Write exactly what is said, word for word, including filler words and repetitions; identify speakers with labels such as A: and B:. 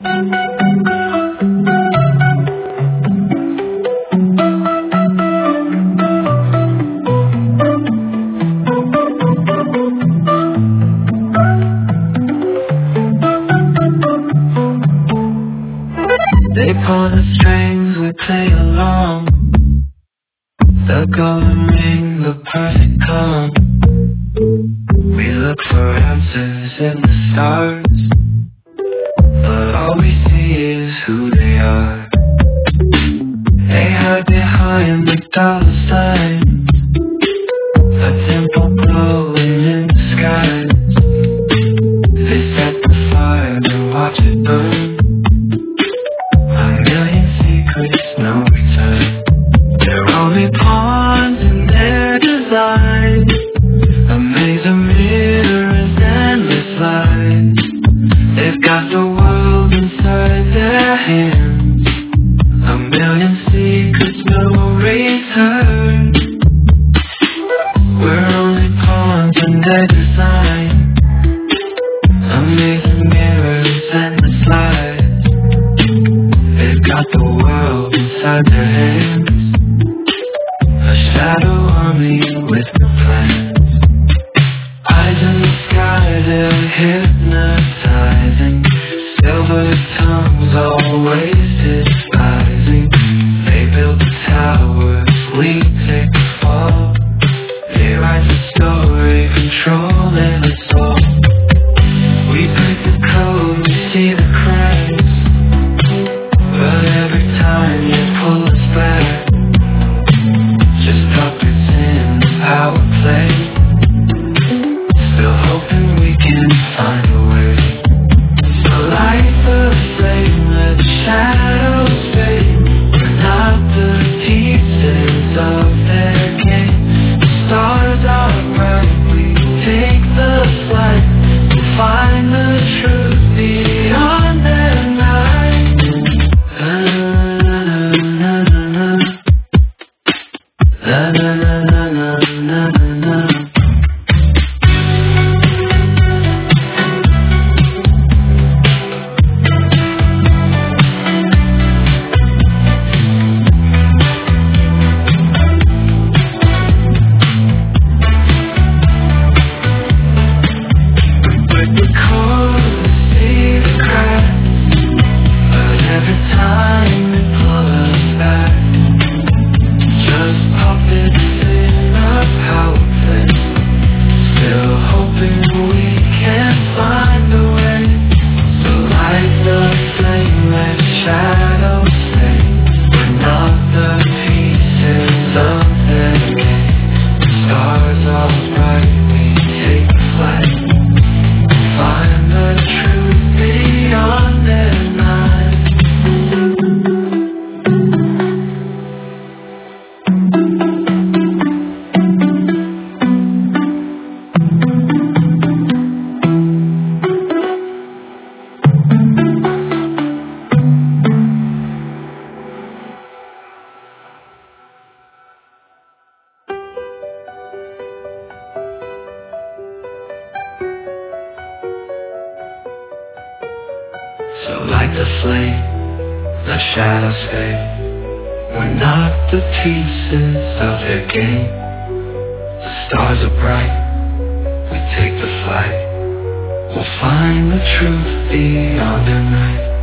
A: They pull the strings, we play along. The golden ring, the perfect calm. We look for answers in the stars, but all we see is who they are. They hide behind the dollar sign, a temple glowing in the skies. They set the fire and watch it burn. A million secrets, no return. They're only pawns in their design. A maze of mirrors, endless lies. They've got the world inside their hands. A million secrets, no return. We're only pawns in their design. A maze of mirrors, endless lies. They've got the world inside their hands. A shadow army with no plans. Eyes in the sky, they're hypnotizing. Silver tongues always despising. They build the towers, we take the fall. They write the story, controlling us all. We break the code, we see the cracks. But every time you pull us back, just puppets in the power play. Still hoping we can find a way. So light the flame, let the shadows fade. We're not the pieces of their game. The stars are bright, we take the flight. We'll find the truth beyond their night. La la la la la. La la la la la la la. Break the code, see the cracks. But every time they pull us back, just puppets in a power play. Still hoping we can find a way. So light the flame, let shadows stay. We're not the pieces of their game. The stars are bright, we take flight. Find the truth beyond their night. So light the flame, let shadows fade. We're not the pieces of their game. The stars are bright, we take the flight. We'll find the truth beyond their night.